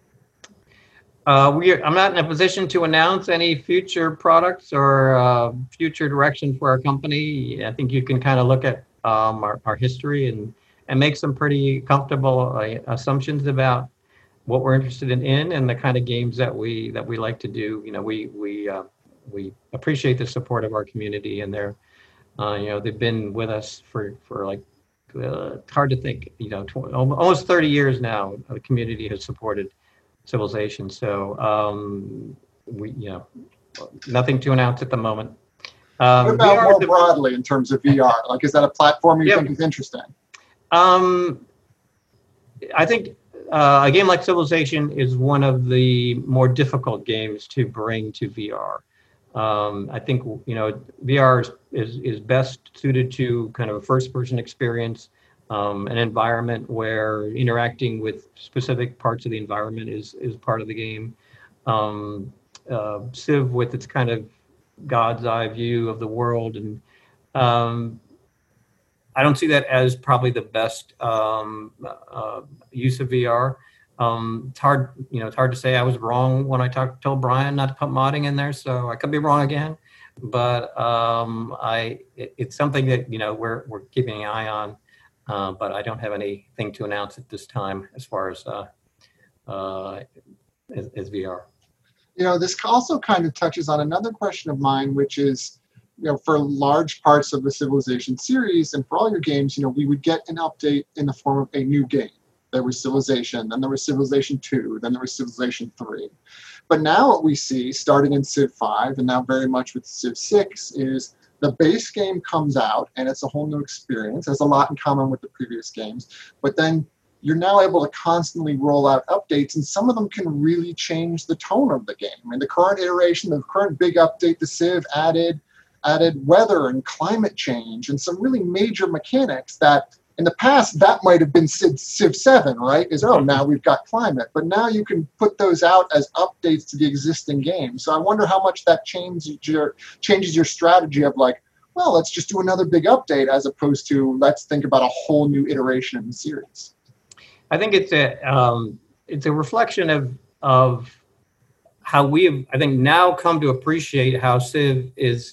Uh, we are, I'm not in a position to announce any future products or uh, future direction for our company. I think you can kind of look at um, our, our history and and make some pretty comfortable uh, assumptions about what we're interested in, in and the kind of games that we that we like to do. You know, we we uh, we appreciate the support of our community, and they're uh, you know they've been with us for for like uh, it's hard to think, you know, tw- almost thirty years now. The community has supported Civilization, so um, we you know nothing to announce at the moment. Um, what about V R more de- broadly in terms of V R? Like, is that a platform you Yeah. think is interesting? Um, I think uh, a game like Civilization is one of the more difficult games to bring to V R. Um, I think you know V R is, is is best suited to kind of a first-person experience, um, an environment where interacting with specific parts of the environment is is part of the game. Um, uh, Civ, with its kind of God's eye view of the world, and um, I don't see that as probably the best um, uh, use of V R. Um, it's hard, you know, it's hard to say. I was wrong when I talked, told Brian not to put modding in there, so I could be wrong again. But um, I, it, it's something that you know we're we're keeping an eye on. Uh, but I don't have anything to announce at this time as far as uh, uh, as, as V R. You know, this also kind of touches on another question of mine, which is, you know, for large parts of the Civilization series and for all your games, you know, we would get an update in the form of a new game. There was Civilization, then there was Civilization two, then there was Civilization three. But now what we see, starting in Civ five, and now very much with Civ six, is the base game comes out, and it's a whole new experience. It has a lot in common with the previous games. But then you're now able to constantly roll out updates, and some of them can really change the tone of the game. I mean, the current iteration, the current big update to Civ added added weather and climate change and some really major mechanics that in the past that might have been Civ, Civ seven, right? Is, oh, now we've got climate. But now you can put those out as updates to the existing game. So I wonder how much that changes your, changes your strategy of like, well, let's just do another big update as opposed to let's think about a whole new iteration in the series. I think it's a um, it's a reflection of of how we have, I think, now come to appreciate how Civ is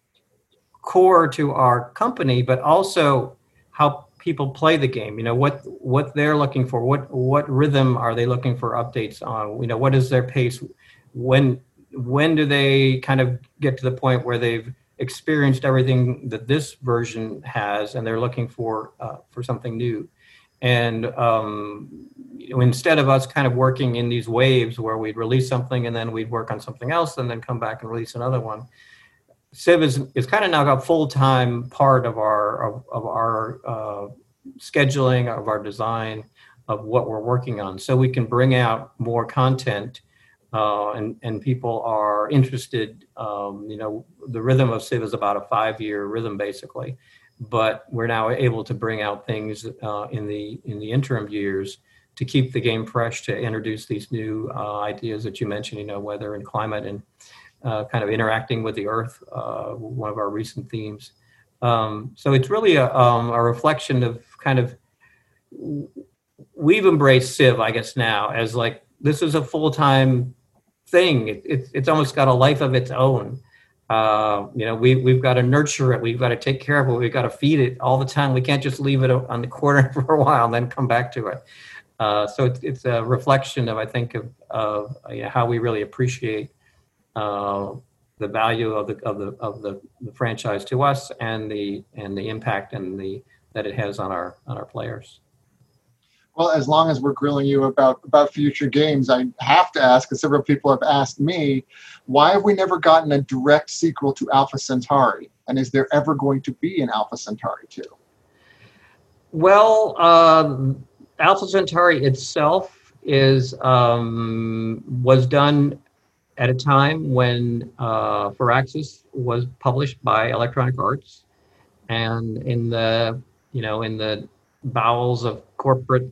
core to our company, but also how people play the game. You know, what what they're looking for, what what rhythm are they looking for updates on? You know, what is their pace? When when do they kind of get to the point where they've experienced everything that this version has, and they're looking for uh, for something new? And um, you know, instead of us kind of working in these waves where we'd release something and then we'd work on something else and then come back and release another one, Civ is, is kind of now a full-time part of our of, of our uh, scheduling, of our design, of what we're working on. So we can bring out more content, uh, and and people are interested. Um, you know, the rhythm of Civ is about a five-year rhythm basically. But we're now able to bring out things uh, in the in the interim years to keep the game fresh, to introduce these new uh, ideas that you mentioned, you know, weather and climate, and uh, kind of interacting with the earth, uh, one of our recent themes. Um, so it's really a, um, a reflection of kind of, we've embraced Civ, I guess now, as like, this is a full-time thing. It, it, it's almost got a life of its own. Uh, you know, we, we've got to nurture it. We've got to take care of it. We've got to feed it all the time. We can't just leave it on the corner for a while and then come back to it. Uh, so it's, it's a reflection of, I think, of, of you know, how we really appreciate uh, the value of the of the of the, the franchise to us, and the and the impact and the that it has on our on our players. Well, as long as we're grilling you about, about future games, I have to ask, because several people have asked me, why have we never gotten a direct sequel to Alpha Centauri? And is there ever going to be an Alpha Centauri two? Well, um, Alpha Centauri itself is um, was done at a time when uh, Firaxis was published by Electronic Arts, and in the you know in the bowels of corporate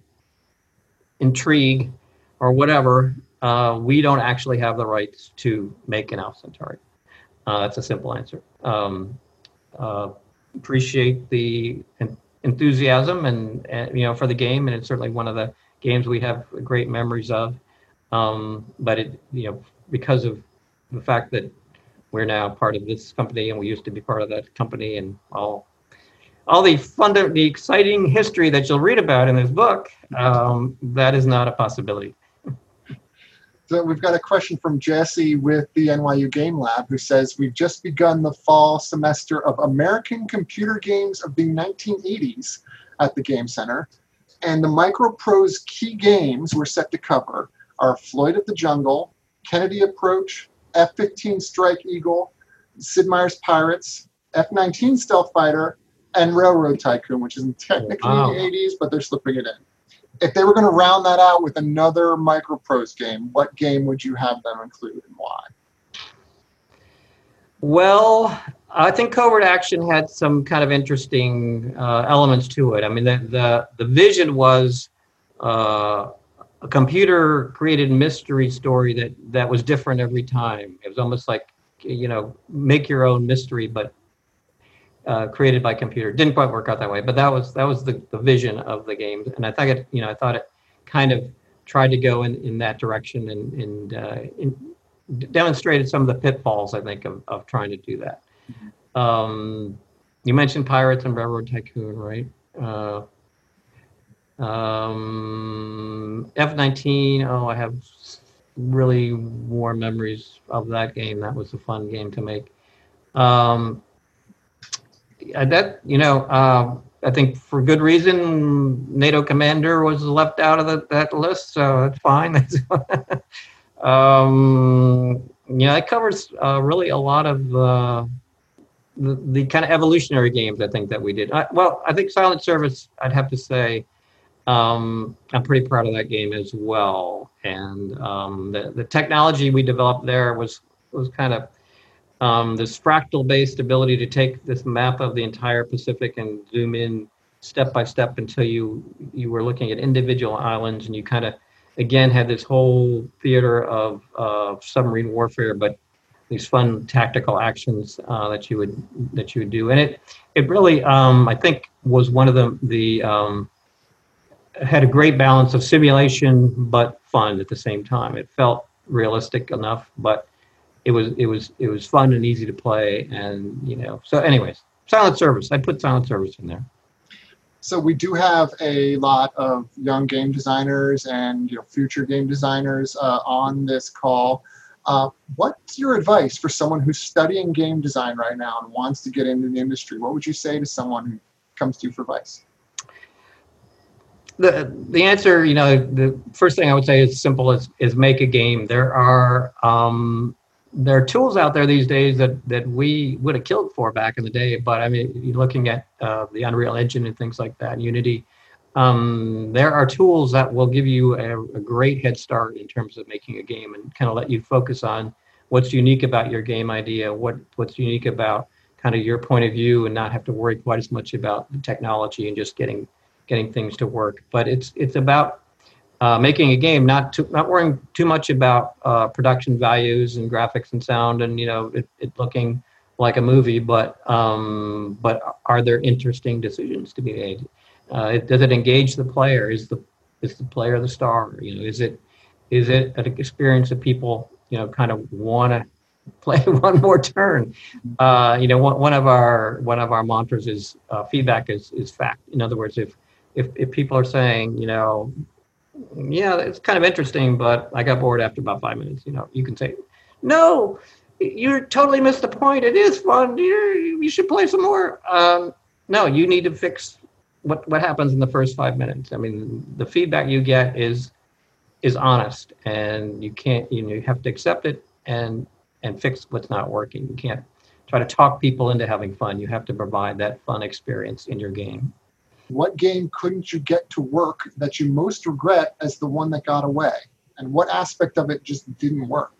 intrigue or whatever, uh, we don't actually have the rights to make an Alpha Centauri. Uh, that's a simple answer. Um, uh, appreciate the en- enthusiasm and, and you know for the game, and it's certainly one of the games we have great memories of. Um, but it you know because of the fact that we're now part of this company and we used to be part of that company and all all the fun, the exciting history that you'll read about in this book, um, that is not a possibility. So we've got a question from Jesse with the N Y U Game Lab who says, we've just begun the fall semester of American computer games of the nineteen eighties at the Game Center. And the MicroProse key games we're set to cover are Floyd of the Jungle, Kennedy Approach, F fifteen Strike Eagle, Sid Meier's Pirates, F nineteen Stealth Fighter, and Railroad Tycoon, which isn't technically Wow. in the eighties, but they're slipping it in. If they were going to round that out with another MicroProse game, what game would you have them include and why? Well, I think Covert Action had some kind of interesting uh, elements to it. I mean, the the, the vision was uh, a computer-created mystery story that, that was different every time. It was almost like, you know, make your own mystery, but uh, created by computer. Didn't quite work out that way, but that was that was the, the vision of the game. And I thought it, you know, I thought it kind of tried to go in, in that direction and, and uh, in, demonstrated some of the pitfalls, I think, of, of trying to do that. Um, you mentioned Pirates and Railroad Tycoon, right? Uh, um, F nineteen, oh, I have really warm memories of that game. That was a fun game to make. Um, that, you know, uh, I think for good reason, NATO Commander was left out of the, that list, so that's fine. um, yeah, it covers uh, really a lot of uh, the, the kind of evolutionary games, I think, that we did. I, well, I think Silent Service, I'd have to say, um, I'm pretty proud of that game as well. And um, the, the technology we developed there was, was kind of um, this fractal-based ability to take this map of the entire Pacific and zoom in step by step until you, you were looking at individual islands, and you kind of, again, had this whole theater of uh, submarine warfare, but these fun tactical actions uh, that you would that you would do, and it it really um, I think was one of the the um, had a great balance of simulation but fun at the same time. It felt realistic enough, but it was it was it was fun and easy to play, and you know. So, anyways, Silent Service. I put Silent Service in there. So we do have a lot of young game designers and you know future game designers uh, on this call. Uh, what's your advice for someone who's studying game design right now and wants to get into the industry? What would you say to someone who comes to you for advice? The the answer, you know, the first thing I would say is simple: is is make a game. There are um, there are tools out there these days that that we would have killed for back in the day. But I mean, you're looking at uh, the Unreal Engine and things like that, Unity. Um, there are tools that will give you a, a great head start in terms of making a game, and kind of let you focus on what's unique about your game idea, what what's unique about kind of your point of view, and not have to worry quite as much about the technology and just getting getting things to work. But it's it's about uh, making a game, not too, not worrying too much about uh, production values and graphics and sound, and you know it, it looking like a movie. But um, but are there interesting decisions to be made? Uh, it, does it engage the player? Is the is the player the star? You know, is it is it an experience that people you know kind of want to play one more turn? Uh, you know, one, one of our one of our mantras is uh, feedback is is fact. In other words, if if if people are saying, you know, yeah, it's kind of interesting, but I got bored after about five minutes, you know, you can say, no, you totally missed the point. It is fun. You you should play some more. Um, no, you need to fix what what happens in the first five minutes. I mean, the feedback you get is is honest, and you can't, you know, you have to accept it and and fix what's not working. You can't try to talk people into having fun. You have to provide that fun experience in your game. What game couldn't you get to work that you most regret as the one that got away? And what aspect of it just didn't work?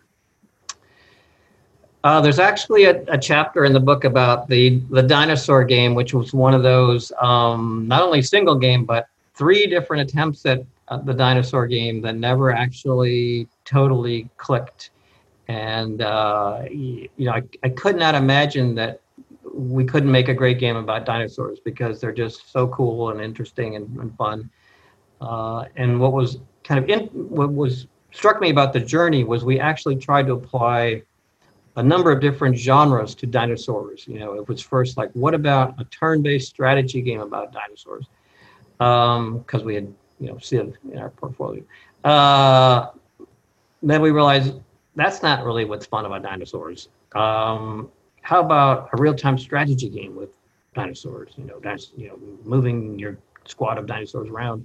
Uh, there's actually a, a chapter in the book about the, the dinosaur game, which was one of those, um, not only single game, but three different attempts at uh, the dinosaur game that never actually totally clicked. And, uh, you know, I, I could not imagine that we couldn't make a great game about dinosaurs because they're just so cool and interesting and, and fun. Uh, and what was kind of, in, what was struck me about the journey was we actually tried to apply a number of different genres to dinosaurs. You know, it was first like, what about a turn-based strategy game about dinosaurs? Because um, we had, you know, Civ in our portfolio. Uh, then we realized that's not really what's fun about dinosaurs. Um, how about a real-time strategy game with dinosaurs? You know, that's, you know, moving your squad of dinosaurs around.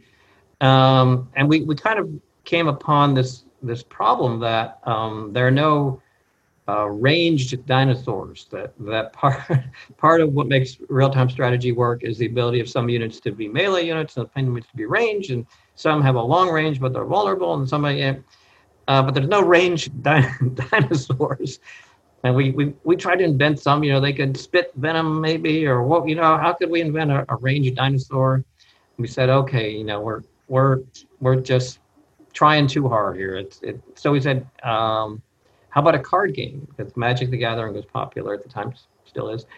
Um, and we, we kind of came upon this this problem that um, there are no uh, ranged dinosaurs. That that part part of what makes real-time strategy work is the ability of some units to be melee units and some units to be ranged, and some have a long range but they're vulnerable, and some uh, but there's no ranged di- dinosaurs. And we, we we tried to invent some. You know, they could spit venom maybe, or what? You know, how could we invent a, a ranged dinosaur? We said, okay, you know, we're we're we're just trying too hard here. It's it. So we said, um, how about a card game? Because Magic the Gathering was popular at the time, still is.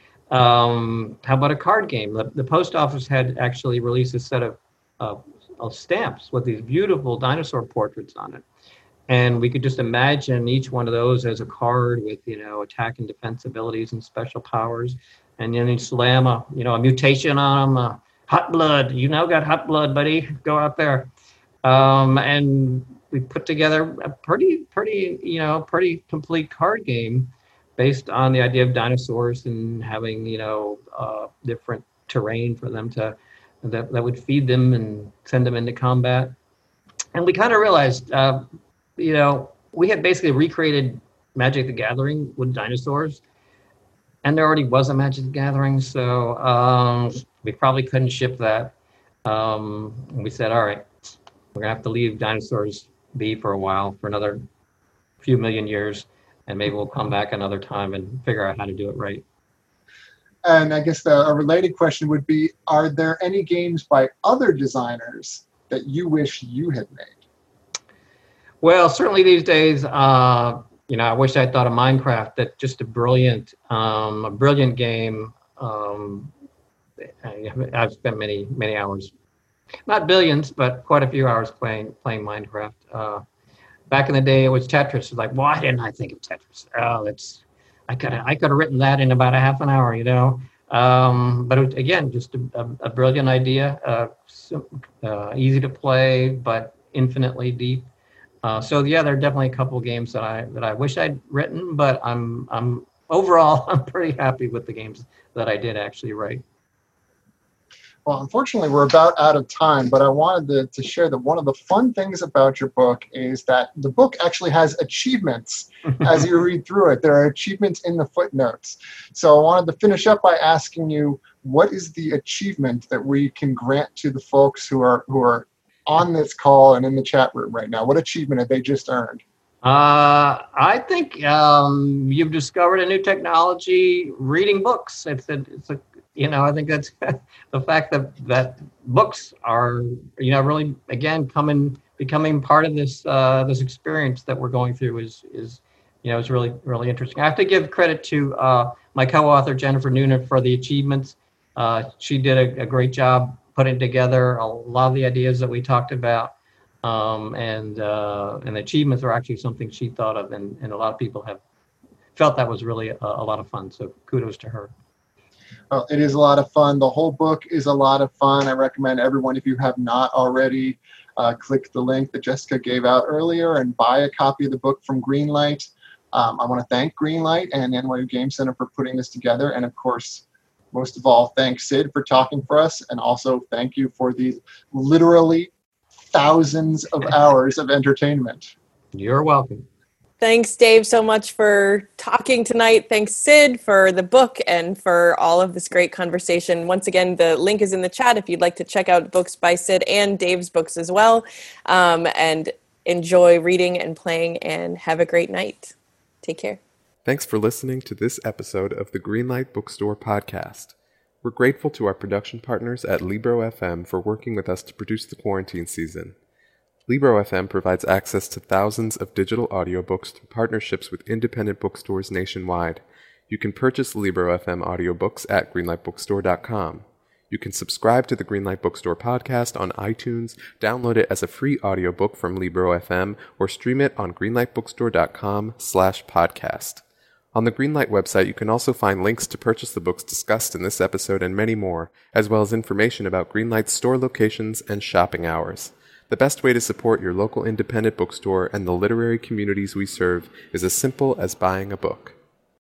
Um, how about a card game? The, the post office had actually released a set of, uh, of stamps with these beautiful dinosaur portraits on it, and we could just imagine each one of those as a card with, you know, attack and defense abilities and special powers, and then you slam a, you know, a mutation on them. Uh, hot blood, you now got hot blood, buddy. Go out there. Um, and we put together a pretty, pretty, you know, pretty complete card game based on the idea of dinosaurs and having, you know, uh, different terrain for them to, that, that would feed them and send them into combat. And we kind of realized, uh, you know, we had basically recreated Magic the Gathering with dinosaurs, and there already was a Magic the Gathering, so um, we probably couldn't ship that. Um, and we said, all right, we're gonna have to leave dinosaurs be for a while, for another few million years, and maybe we'll come back another time and figure out how to do it right. And I guess the, a related question would be, are there any games by other designers that you wish you had made? Well, certainly these days, uh, you know, I wish I thought of Minecraft. That's just a brilliant, um, a brilliant game. Um, I've spent many, many hours, not billions, but quite a few hours playing playing Minecraft. Uh, back in the day, it was Tetris. Like, why didn't I think of Tetris? Oh, it's I could I could have written that in about a half an hour, you know. Um, but it, again, just a, a, a brilliant idea, uh, uh, easy to play, but infinitely deep. Uh, so yeah, there are definitely a couple of games that I that I wish I'd written, but I'm I'm overall I'm pretty happy with the games that I did actually write. Well, unfortunately, we're about out of time, but I wanted to, to share that one of the fun things about your book is that the book actually has achievements as you read through it. There are achievements in the footnotes. So I wanted to finish up by asking you, what is the achievement that we can grant to the folks who are who are on this call and in the chat room right now? What achievement have they just earned? Uh, I think um, you've discovered a new technology, reading books. It's a, it's a You know, I think that's the fact that that books are, you know, really again coming becoming part of this uh, this experience that we're going through is is you know is really really interesting. I have to give credit to uh, my co-author Jennifer Noonan for the achievements. Uh, she did a, a great job putting together a lot of the ideas that we talked about, um, and uh, and the achievements are actually something she thought of, and, and a lot of people have felt that was really a, a lot of fun. So kudos to her. Well, it is a lot of fun. The whole book is a lot of fun. I recommend everyone, if you have not already, uh, click the link that Jessica gave out earlier and buy a copy of the book from Greenlight. Um, I want to thank Greenlight and N Y U Game Center for putting this together. And of course, most of all, thank Sid for talking for us. And also thank you for these literally thousands of hours of entertainment. You're welcome. Thanks, Dave, so much for talking tonight. Thanks, Sid, for the book and for all of this great conversation. Once again, the link is in the chat if you'd like to check out books by Sid and Dave's books as well. Um, and enjoy reading and playing, and have a great night. Take care. Thanks for listening to this episode of the Greenlight Bookstore podcast. We're grateful to our production partners at Libro F M for working with us to produce the quarantine season. Libro F M provides access to thousands of digital audiobooks through partnerships with independent bookstores nationwide. You can purchase Libro F M audiobooks at greenlight bookstore dot com. You can subscribe to the Greenlight Bookstore podcast on iTunes, download it as a free audiobook from Libro F M, or stream it on greenlight bookstore dot com slash podcast. On the Greenlight website, you can also find links to purchase the books discussed in this episode and many more, as well as information about Greenlight's store locations and shopping hours. The best way to support your local independent bookstore and the literary communities we serve is as simple as buying a book.